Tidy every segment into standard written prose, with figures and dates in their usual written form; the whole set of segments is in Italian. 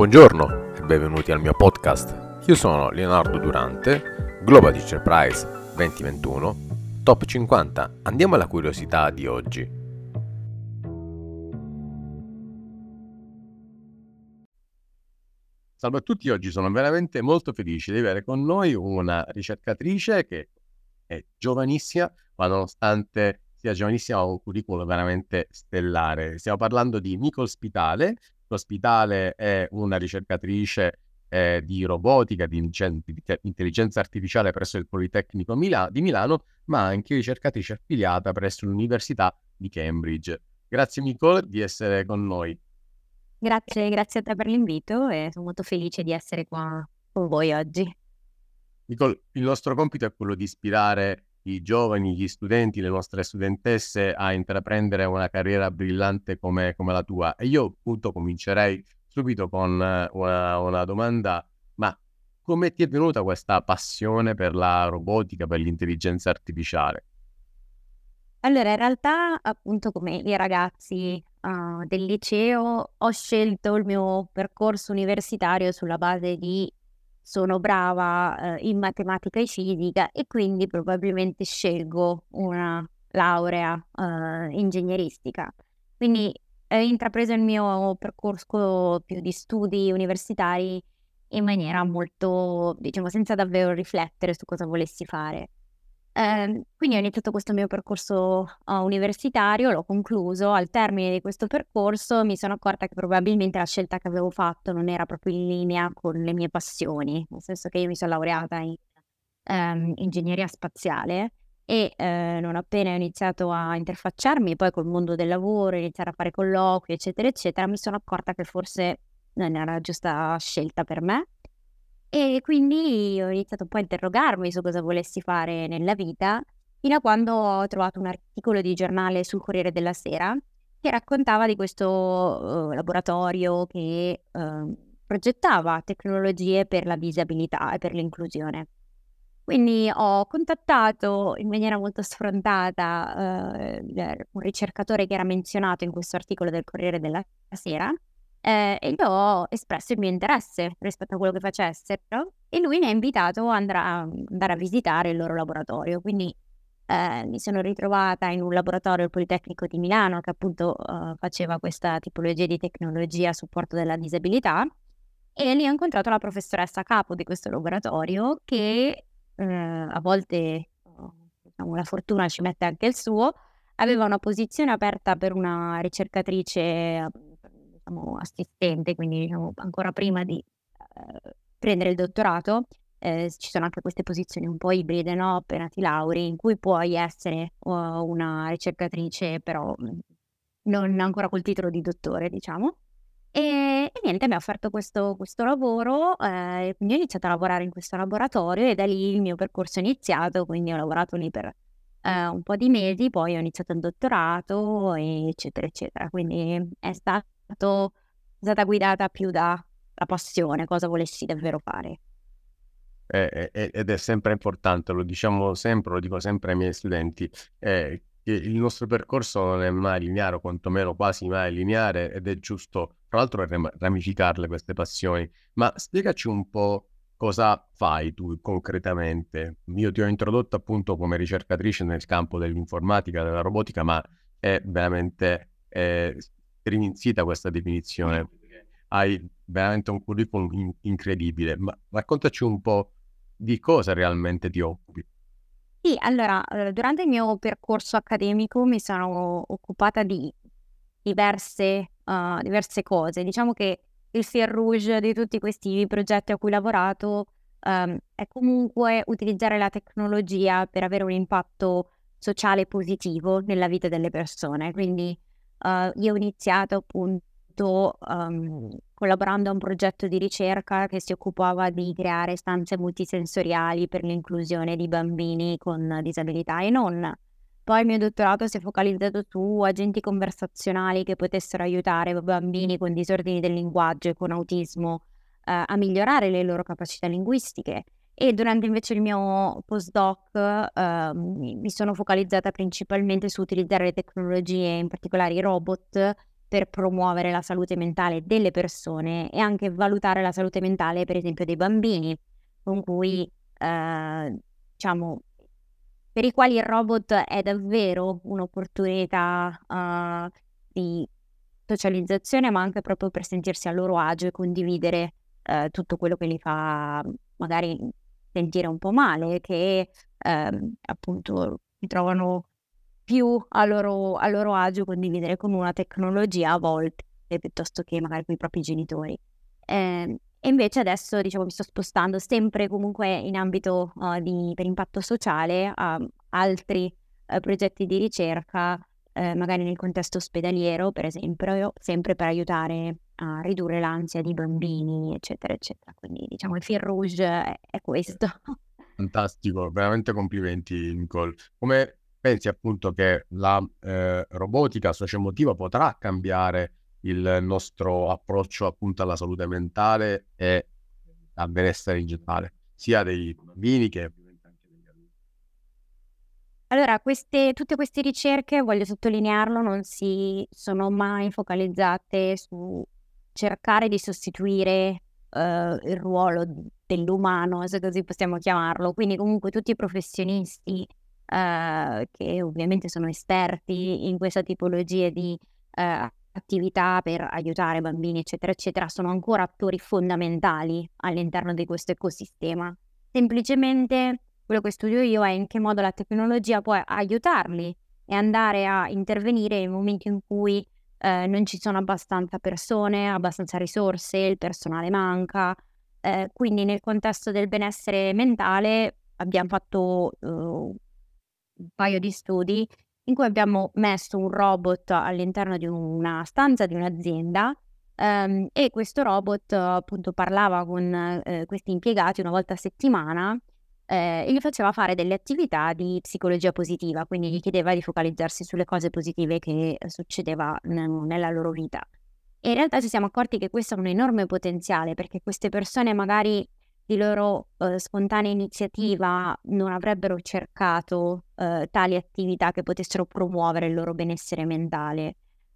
Buongiorno e benvenuti al mio podcast. Io sono Leonardo Durante, Global Teacher Prize 2021, Top 50. Andiamo alla curiosità di oggi. Salve a tutti, oggi sono veramente molto felice di avere con noi una ricercatrice che è giovanissima, ma nonostante sia giovanissima ha un curriculum veramente stellare. Stiamo parlando di Nicole Spitale. L'Ospitale è una ricercatrice di robotica, di intelligenza artificiale presso il Politecnico di Milano, ma anche ricercatrice affiliata presso l'Università di Cambridge. Grazie Nicole di essere con noi. Grazie a te per l'invito e sono molto felice di essere qua con voi oggi. Nicole, il nostro compito è quello di ispirare i giovani, gli studenti, le nostre studentesse a intraprendere una carriera brillante come la tua. E io appunto comincerei subito con una domanda, ma come ti è venuta questa passione per la robotica, per l'intelligenza artificiale? Allora, in realtà, appunto, come i ragazzi del liceo, ho scelto il mio percorso universitario sulla base di sono brava in matematica e fisica e quindi probabilmente scelgo una laurea ingegneristica. Quindi ho intrapreso il mio percorso più di studi universitari in maniera molto, diciamo, senza davvero riflettere su cosa volessi fare. Quindi ho iniziato questo mio percorso universitario, l'ho concluso. Al termine di questo percorso mi sono accorta che probabilmente la scelta che avevo fatto non era proprio in linea con le mie passioni, nel senso che io mi son laureata in ingegneria spaziale e non appena ho iniziato a interfacciarmi poi col mondo del lavoro, iniziare a fare colloqui, eccetera, eccetera, mi sono accorta che forse non era la giusta scelta per me. E quindi ho iniziato un po' a interrogarmi su cosa volessi fare nella vita, fino a quando ho trovato un articolo di giornale sul Corriere della Sera che raccontava di questo laboratorio che progettava tecnologie per la disabilità e per l'inclusione. Quindi ho contattato in maniera molto sfrontata un ricercatore che era menzionato in questo articolo del Corriere della Sera. E io ho espresso il mio interesse rispetto a quello che facessero e lui mi ha invitato a andare a visitare il loro laboratorio. Quindi mi sono ritrovata in un laboratorio al Politecnico di Milano che appunto faceva questa tipologia di tecnologia a supporto della disabilità e lì ho incontrato la professoressa capo di questo laboratorio che a volte diciamo, la fortuna ci mette anche il suo. Aveva una posizione aperta per una ricercatrice, diciamo assistente, quindi diciamo ancora prima di prendere il dottorato. Ci sono anche queste posizioni un po' ibride, no, appena ti lauri, in cui puoi essere una ricercatrice però, non ancora col titolo di dottore, diciamo. E niente, mi ha offerto questo lavoro, e quindi ho iniziato a lavorare in questo laboratorio e da lì il mio percorso è iniziato, quindi ho lavorato lì per un po' di mesi, poi ho iniziato il dottorato, eccetera, eccetera. Quindi è stata guidata più dalla passione, cosa volessi davvero fare. Ed è sempre importante, lo diciamo sempre, lo dico sempre ai miei studenti, che il nostro percorso non è mai lineare, o quantomeno quasi mai lineare, ed è giusto, tra l'altro, ramificarle queste passioni. Ma spiegaci un po' cosa fai tu concretamente. Io ti ho introdotto appunto come ricercatrice nel campo dell'informatica, della robotica, ma è veramente striminzita questa definizione. Hai veramente un curriculum incredibile, ma raccontaci un po' di cosa realmente ti occupi. Sì, allora, durante il mio percorso accademico mi sono occupata di diverse cose. Diciamo che il fil rouge di tutti questi progetti a cui ho lavorato, è comunque utilizzare la tecnologia per avere un impatto sociale positivo nella vita delle persone. Quindi, io ho iniziato appunto, collaborando a un progetto di ricerca che si occupava di creare stanze multisensoriali per l'inclusione di bambini con disabilità e non. Poi il mio dottorato si è focalizzato su agenti conversazionali che potessero aiutare bambini con disordini del linguaggio e con autismo, a migliorare le loro capacità linguistiche. E durante invece il mio postdoc, mi sono focalizzata principalmente su utilizzare le tecnologie, in particolare i robot, per promuovere la salute mentale delle persone e anche valutare la salute mentale, per esempio, dei bambini, con cui, diciamo, per i quali il robot è davvero un'opportunità, di socializzazione, ma anche proprio per sentirsi a loro agio e condividere, tutto quello che li fa magari sentire un po' male, che, appunto si trovano più a loro agio condividere con una tecnologia a volte, piuttosto che magari coi propri genitori. E invece adesso, diciamo, mi sto spostando sempre comunque in ambito, per impatto sociale a altri, progetti di ricerca, magari nel contesto ospedaliero per esempio, sempre per aiutare a ridurre l'ansia di bambini, eccetera, eccetera. Quindi diciamo il fil rouge è questo. Fantastico, veramente complimenti Nicole. Come pensi appunto che la robotica socioemotiva potrà cambiare il nostro approccio appunto alla salute mentale e al benessere in generale, sia dei bambini che ovviamente anche degli adulti? Allora, tutte queste ricerche, voglio sottolinearlo, non si sono mai focalizzate su cercare di sostituire, il ruolo dell'umano, se così possiamo chiamarlo. Quindi comunque tutti i professionisti, che ovviamente sono esperti in questa tipologia di, attività per aiutare bambini, eccetera, eccetera, sono ancora attori fondamentali all'interno di questo ecosistema. Semplicemente quello che studio io è in che modo la tecnologia può aiutarli e andare a intervenire nel momento in cui, non ci sono abbastanza persone, abbastanza risorse, il personale manca. Quindi nel contesto del benessere mentale abbiam fatto, un paio di studi in cui abbiamo messo un robot all'interno di una stanza di un'azienda, e questo robot appunto parlava con, questi impiegati una volta a settimana, e gli faceva fare delle attività di psicologia positiva, quindi gli chiedeva di focalizzarsi sulle cose positive che succedeva nella loro vita. E in realtà ci siamo accorti che questo ha un enorme potenziale, perché queste persone magari di loro, spontanea iniziativa non avrebbero cercato, tali attività che potessero promuovere il loro benessere mentale,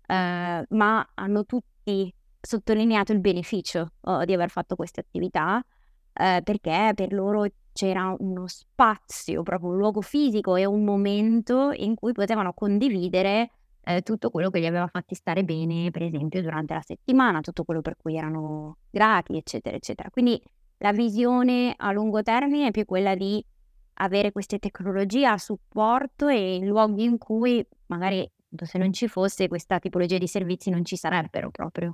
ma hanno tutti sottolineato il beneficio, di aver fatto queste attività, perché per loro c'era uno spazio, proprio un luogo fisico e un momento in cui potevano condividere, tutto quello che li aveva fatti stare bene, per esempio durante la settimana, tutto quello per cui erano grati, eccetera, eccetera. Quindi la visione a lungo termine è più quella di avere queste tecnologie a supporto e in luoghi in cui magari, appunto, se non ci fosse questa tipologia di servizi non ci sarebbero proprio.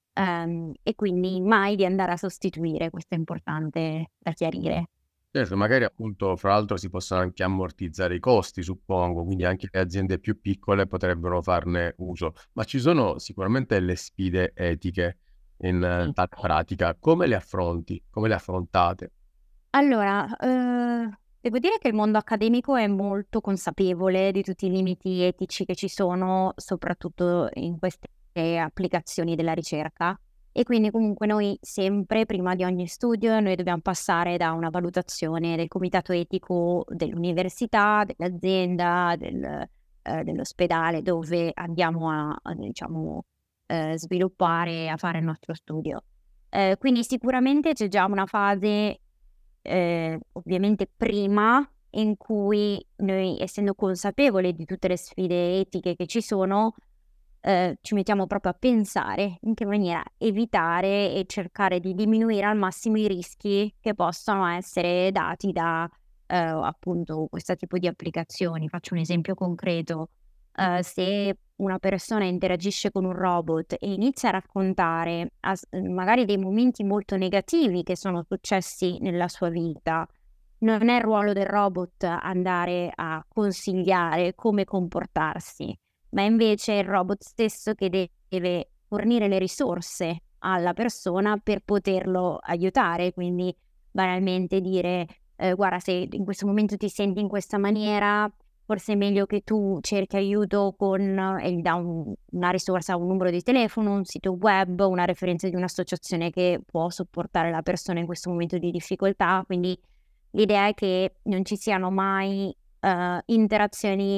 E quindi mai di andare a sostituire, questo è importante da chiarire. Certo, magari appunto fra l'altro si possono anche ammortizzare i costi suppongo, quindi anche le aziende più piccole potrebbero farne uso, ma ci sono sicuramente delle sfide etiche in tale pratica. Come le affronti? Come le affrontate? Allora, devo dire che il mondo accademico è molto consapevole di tutti i limiti etici che ci sono, soprattutto in queste applicazioni della ricerca. E quindi comunque noi sempre, prima di ogni studio, noi dobbiamo passare da una valutazione del comitato etico dell'università, dell'azienda, dell'ospedale dove andiamo a diciamo, sviluppare, a fare il nostro studio. Quindi sicuramente c'è già una fase, ovviamente prima, in cui noi, essendo consapevoli di tutte le sfide etiche che ci sono, ci mettiamo proprio a pensare in che maniera evitare e cercare di diminuire al massimo i rischi che possono essere dati da, appunto questo tipo di applicazioni. Faccio un esempio concreto: se una persona interagisce con un robot e inizia a raccontare magari dei momenti molto negativi che sono successi nella sua vita, non è il ruolo del robot andare a consigliare come comportarsi, ma invece è il robot stesso che deve fornire le risorse alla persona per poterlo aiutare. Quindi banalmente dire, guarda, se in questo momento ti senti in questa maniera, forse è meglio che tu cerchi aiuto con, e gli dà una risorsa, un numero di telefono, un sito web, una referenza di un'associazione che può supportare la persona in questo momento di difficoltà. Quindi l'idea è che non ci siano mai, interazioni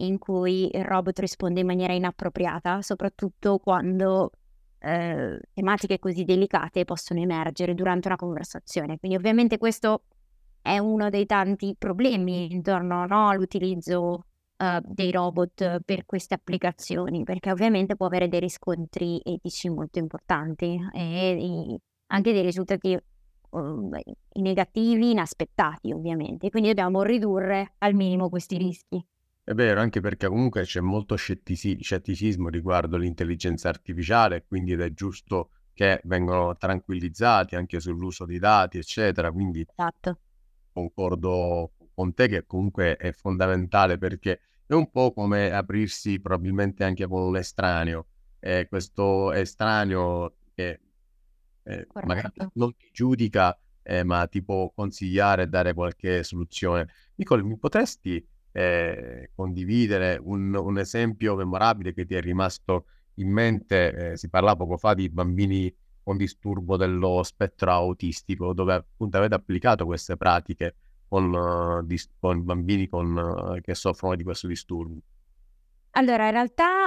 in cui il robot risponde in maniera inappropriata, soprattutto quando tematiche così delicate possono emergere durante una conversazione. Quindi ovviamente questo è uno dei tanti problemi intorno, no, all'utilizzo dei robot per queste applicazioni, perché ovviamente può avere dei riscontri etici molto importanti e anche dei risultati negativi, inaspettati ovviamente. Quindi dobbiamo ridurre al minimo questi rischi. È vero, anche perché comunque c'è molto scetticismo riguardo l'intelligenza artificiale, quindi ed è giusto che vengano tranquillizzati anche sull'uso dei dati, eccetera. Quindi Esatto. concordo con te che comunque è fondamentale, perché è un po' come aprirsi probabilmente anche con un estraneo, questo estraneo che magari Corretto. non ti giudica, ma ti può consigliare e dare qualche soluzione. Nicole, mi potresti condividere un esempio memorabile che ti è rimasto in mente? Si parlava poco fa di bambini con disturbo dello spettro autistico, dove appunto avete applicato queste pratiche con bambini che soffrono di questo disturbo. Allora, in realtà,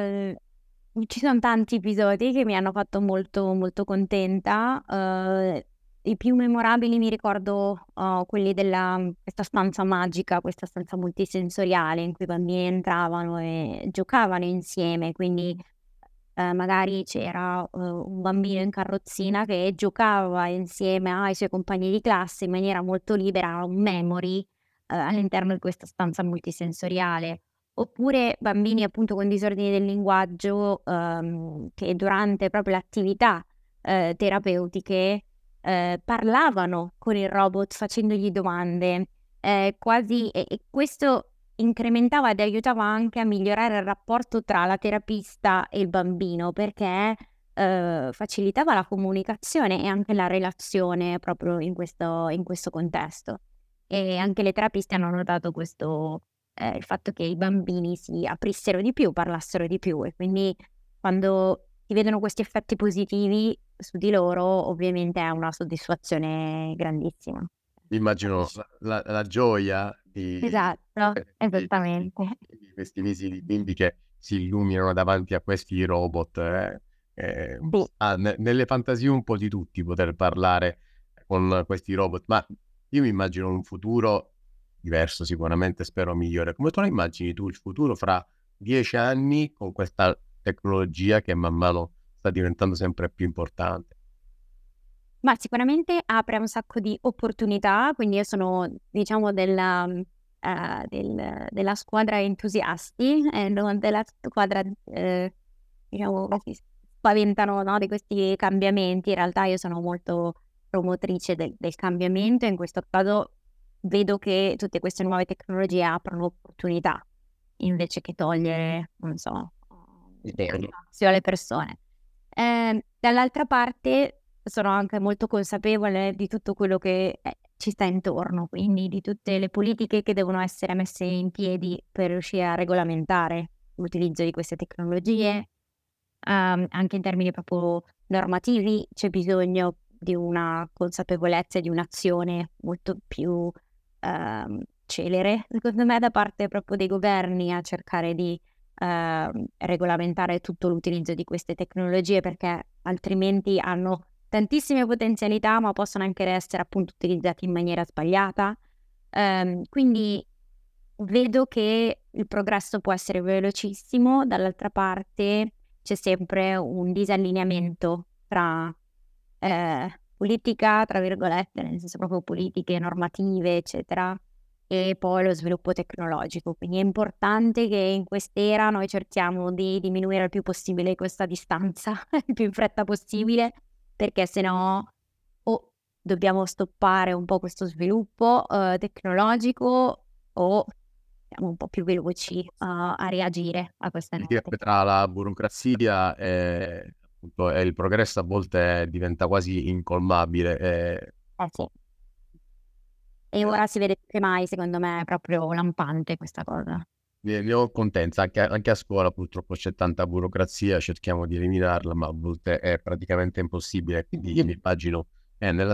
ci son tanti episodi che mi hanno fatto molto, molto contenta. I più memorabili mi ricordo, quelli della questa stanza magica, questa stanza multisensoriale in cui i bambini entravano e giocavano insieme. Quindi, magari c'era, un bambino in carrozzina che giocava insieme ai suoi compagni di classe in maniera molto libera, un memory, all'interno di questa stanza multisensoriale. Oppure bambini appunto con disordini del linguaggio, che durante proprio le attività, terapeutiche, parlavano con il robot facendogli domande, quasi e questo incrementava ed aiutava anche a migliorare il rapporto tra la terapista e il bambino, perché, facilitava la comunicazione e anche la relazione proprio in questo contesto. E anche le terapiste hanno notato questo il fatto che i bambini si aprissero di più, parlassero di più e quindi quando si vedono questi effetti positivi su di loro, ovviamente è una soddisfazione grandissima. Immagino la gioia Esatto, di esattamente. questi visidi bimbi che si illuminano davanti a questi robot, Sì. nelle fantasie un po' di tutti poter parlare con questi robot, ma io mi immagino un futuro diverso sicuramente, spero migliore. Come te lo immagini tu il futuro fra 10 anni con questa tecnologia che man mano sta diventando sempre più importante? Ma sicuramente apre un sacco di opportunità, quindi io sono diciamo della squadra entusiasti e non della squadra, diciamo che si spaventano, no, di questi cambiamenti. In realtà io sono molto promotrice del cambiamento e in questo caso vedo che tutte queste nuove tecnologie aprono opportunità, invece che togliere, non so, spazio alle persone. Dall'altra parte sono anche molto consapevole di tutto quello che, ci sta intorno, quindi di tutte le politiche che devono essere messe in piedi per riuscire a regolamentare l'utilizzo di queste tecnologie, anche in termini proprio normativi c'è bisogno di una consapevolezza e di un'azione molto più, celere, secondo me, da parte proprio dei governi a cercare di, regolamentare tutto l'utilizzo di queste tecnologie, perché altrimenti hanno tantissime potenzialità, ma possono anche essere appunto utilizzati in maniera sbagliata. Quindi vedo che il progresso può essere velocissimo, dall'altra parte c'è sempre un disallineamento tra, "politica" tra virgolette, nel senso proprio politiche, normative, eccetera, e poi lo sviluppo tecnologico. Quindi è importante che in quest'era noi cerchiamo di diminuire il più possibile questa distanza, il più in fretta possibile, perché se no o dobbiamo stoppare un po' questo sviluppo, tecnologico o siamo un po' più veloci a reagire a queste nuove Tra la burocrazia appunto, e il progresso a volte diventa quasi incolmabile. sì. E ora si vede più che mai, secondo me, è proprio lampante questa cosa. Ne ho contezza, anche a scuola purtroppo c'è tanta burocrazia, cerchiamo di eliminarla, ma a volte è praticamente impossibile. Quindi io mi immagino,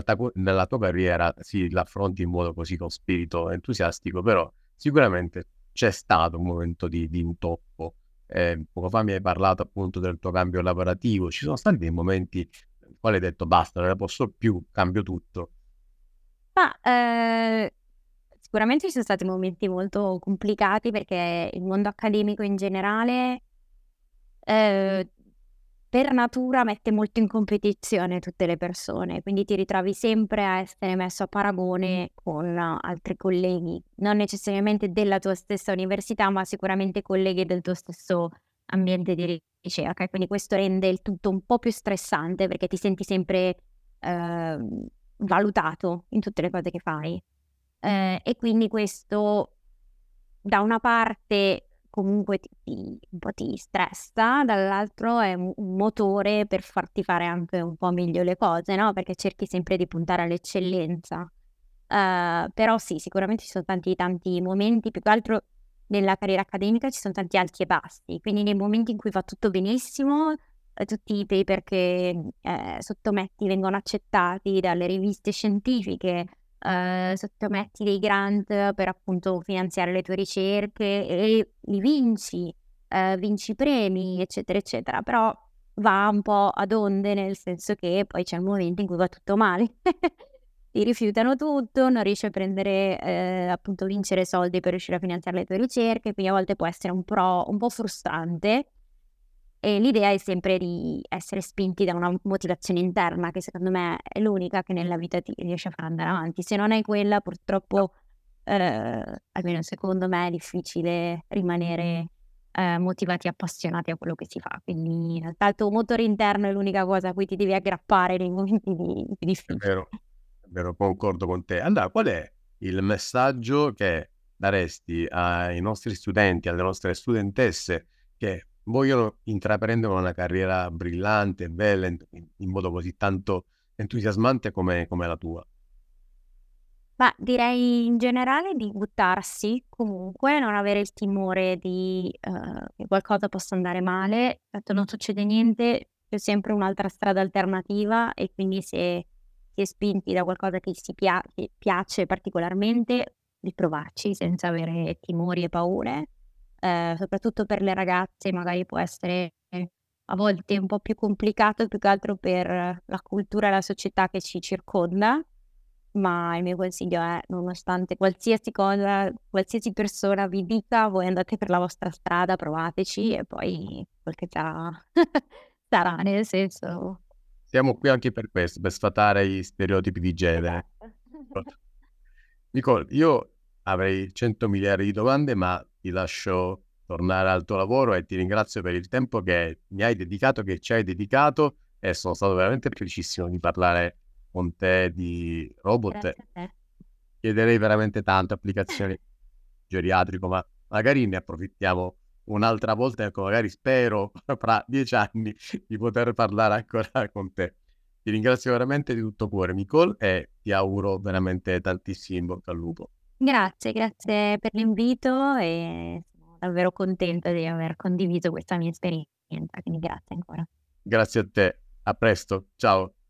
nella tua carriera sì, l'affronti in modo così con spirito entusiastico, però sicuramente c'è stato un momento di intoppo. Poco fa mi hai parlato appunto del tuo cambio lavorativo, ci sono stati dei momenti nei quali hai detto basta, non ne posso più, cambio tutto. Ma, sicuramente ci sono stati momenti molto complicati perché il mondo accademico in generale, ehm, per natura mette molto in competizione tutte le persone, quindi ti ritrovi sempre a essere messo a paragone con altri colleghi, non necessariamente della tua stessa università, ma sicuramente colleghi del tuo stesso ambiente di ricerca e quindi questo rende il tutto un po' più stressante perché ti senti sempre, ehm, valutato in tutte le cose che fai. E quindi questo da una parte comunque ti un po' ti stressa, dall'altro è un motore per farti fare anche un po' meglio le cose, no, perché cerchi sempre di puntare all'eccellenza. Però sì, sicuramente ci sono tanti momenti, più che altro nella carriera accademica ci son tanti alti e bassi, quindi nei momenti in cui va tutto benissimo, tutti i paper che, sottometti vengono accettati dalle riviste scientifiche, sottometti dei grant per appunto finanziare le tue ricerche e li vinci, vinci premi, eccetera, eccetera. Però va un po' ad onde, nel senso che poi c'è un momento in cui va tutto male. Ti rifiutano tutto, non riesci a prendere appunto vincere soldi per riuscire a finanziare le tue ricerche, quindi a volte può essere un po' frustrante. E l'idea è sempre di essere spinti da una motivazione interna, che secondo me è l'unica che nella vita ti riesce a far andare avanti. Se non hai quella purtroppo, almeno secondo me, è difficile rimanere, motivati e appassionati a quello che si fa. Quindi in realtà il tuo motore interno è l'unica cosa a cui ti devi aggrappare nei momenti più difficili. È vero, concordo con te. Allora, qual è il messaggio che daresti ai nostri studenti, alle nostre studentesse che vogliono intraprendere una carriera brillante, bella, in modo così tanto entusiasmante come la tua? Ma direi in generale di buttarsi comunque, non avere il timore di che qualcosa possa andare male, tanto non succede niente, c'è sempre un'altra strada alternativa e quindi se si è spinti da qualcosa che piace particolarmente, di provarci senza avere timori e paure. Soprattutto per le ragazze magari può essere a volte un po' più complicato, più che altro per la cultura e la società che ci circonda. Ma il mio consiglio è, nonostante qualsiasi cosa, qualsiasi persona vi dica, voi andate per la vostra strada, provateci e poi quel che sarà sarà, nel senso Siamo qui anche per questo, per sfatare gli stereotipi di genere. esatto. Nicole, io avrei 100 miliardi di domande, ma ti lascio tornare al tuo lavoro e ti ringrazio per il tempo che mi hai dedicato, che ci hai dedicato e sono stato veramente felicissimo di parlare con te di robot. Grazie a te. Chiederei veramente tante applicazioni geriatrico, ma magari ne approfittiamo un'altra volta, ecco, magari spero fra 10 anni di poter parlare ancora con te. Ti ringrazio veramente di tutto cuore, Nicole, e ti auguro veramente tantissimo in bocca al lupo. Grazie per l'invito e sono davvero contenta di aver condiviso questa mia esperienza, quindi grazie ancora. Grazie a te, a presto, ciao.